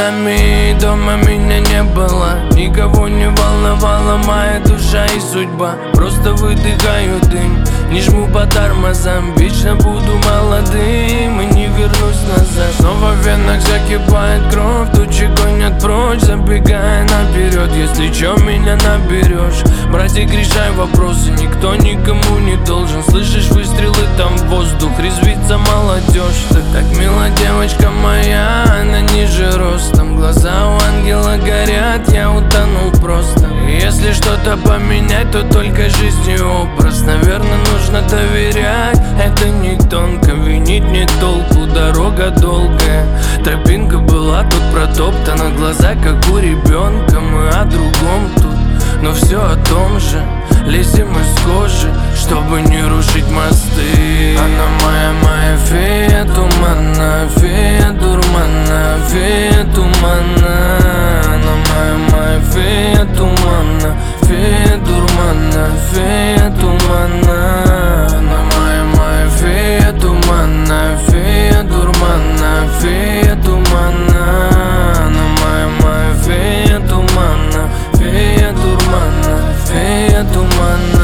нами, дома меня не было. Никого не волновала моя душа и судьба. Просто выдыхаю дым, не жму по тормозам. Вечно буду молодым и не вернусь назад. Снова в венах закипает кровь, тучи гонят прочь, забегая наперед. Если чё, меня наберешь. Братик, решай вопросы, никто никому не должен. Слышишь выстрелы, там воздух, резвится молодежь. Ты так мила, девочка моя, она ниже ростом. Глаза у ангела горят, я утонул просто. Если что-то поменять, то только жизнь и образ. Наверное, нужно доверять, это не тонко. Винить не толку, дорога долгая. Тропинка была тут протоптана, глаза как у ребенка. Мы о другом тут, но все о том же. Лезем из кожи, чтобы не рушить мосты. Она моя фея тумана, фея дурмана, фея тумана. Она моя фея тумана, фея дурмана, фея тумана. Она моя фея тумана, фея дурмана, фея тумана. Она моя фея тумана, фея дурмана, фея тумана.